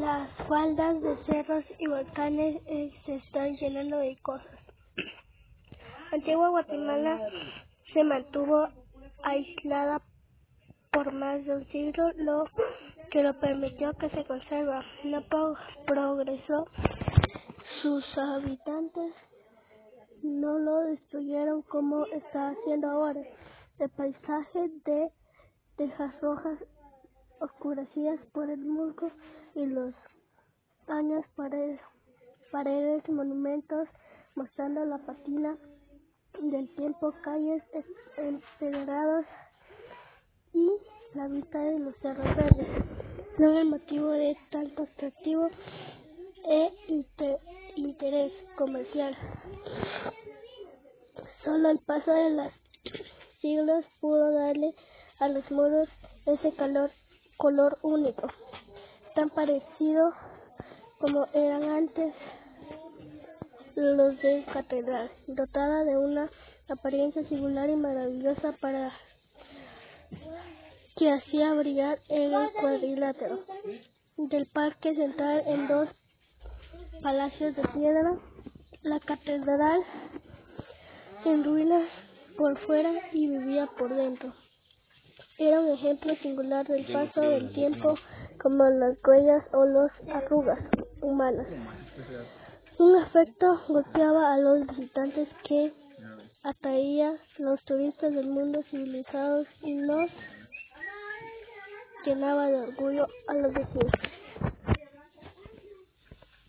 Las faldas de cerros y volcanes se están llenando de cosas. Antigua Guatemala se mantuvo aislada por más de un siglo, lo que lo permitió que se conserva. No progresó. Sus habitantes no lo destruyeron como está haciendo ahora. El paisaje de tejas rojas oscurecidas por el musgo y los años paredes, monumentos mostrando la patina del tiempo, calles empedradas y la vista de los cerros verdes son el motivo de tanto atractivo e interés comercial. Solo el paso de los siglos pudo darle a los muros ese color único, tan parecido como eran antes los de catedral, dotada de una apariencia singular y maravillosa para que hacía brillar el cuadrilátero del parque central en dos palacios de piedra, la catedral en ruinas por fuera y vivía por dentro. Era un ejemplo singular del paso del tiempo, como las huellas o las arrugas humanas. Un efecto golpeaba a los visitantes que atraía los turistas del mundo civilizado y los llenaba de orgullo a los vecinos.